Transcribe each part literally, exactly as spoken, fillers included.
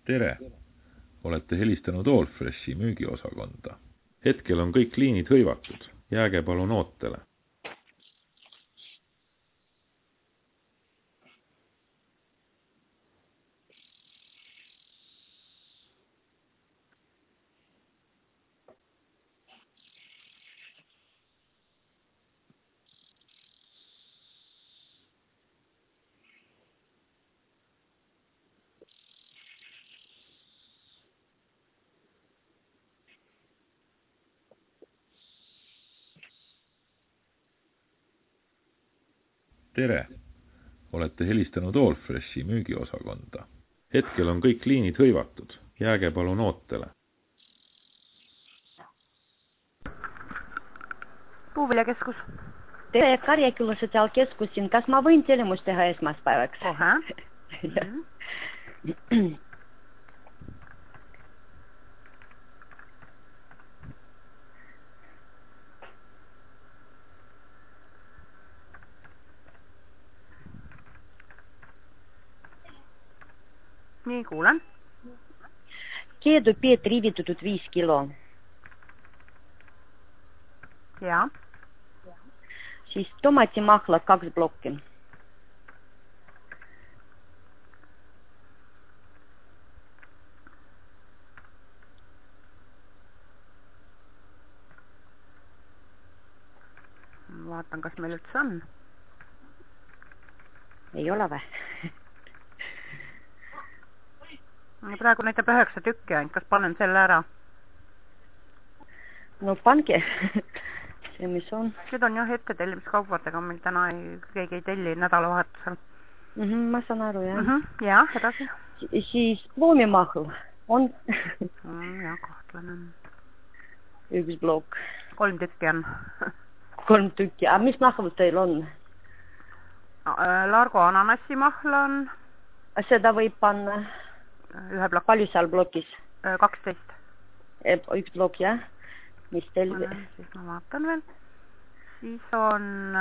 Tere! Olete helistanud Allfreshi müügiosakonda. Hetkel on kõik liinid hõivatud. Jääge palun ootele. Tere! Olete helistanud Allfreshi müügiosakonda. Hetkel on kõik liinid hõivatud. Jääge palun ootele. Puuviljakeskus. Tere, Karjaküla sotsiaalkeskus siin. Kas ma võin telemust teha esmaspäevaks? Oha. Nii, kuulen. Keedu peet riivitutud viis kilo. Ja. Siis tomatimahla kaks blokki. Vaatan, kas meil üldse on. Ei ole või? Praegu näitab üheksa tükki ainult. Kas panen selle ära? No pange. See mis on. Need on jah ette tellimuskaupadega. Meil täna ei, keegi ei telli nädalavahetusel. Mm -hmm, ma saan aru, jah. Mm -hmm, ja, edasi. Si siis loomimahl on. mm, ja, kahtlane. Üks blokk. Kolm tükki on. Kolm tükki. Aga mis mahl teil on? Largo ananassimahl on. Seda võib panna. Ühe blok. Palju seal blokis? kaksteist. Üks blok, jah? Mis teil? Siis ma vaatan veel. Siis on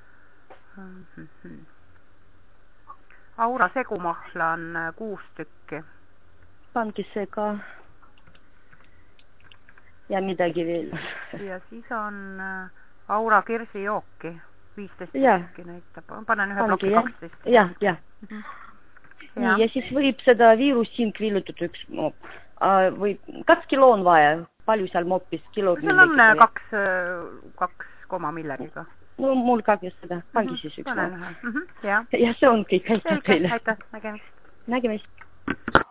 Aura segumahla on kuus tükki. Pangi see ka. Ja midagi veel. Ja siis on Aura kirsijooki. viisteist tükki näitab. Panen ühe bloki kaksteist. Jah, jah. Ja. Nii, ja siis võib seda viirussink villutud üks mopp. Või kaks kilo on vaja. Palju seal moppis kilo? Seal on kaks, kaks koma millegiga. No mul ka seda. Pangi siis üks mopp. Ja. Ja see on kõik. Aitäh teile. Aitäh, nägemist. Nägemist.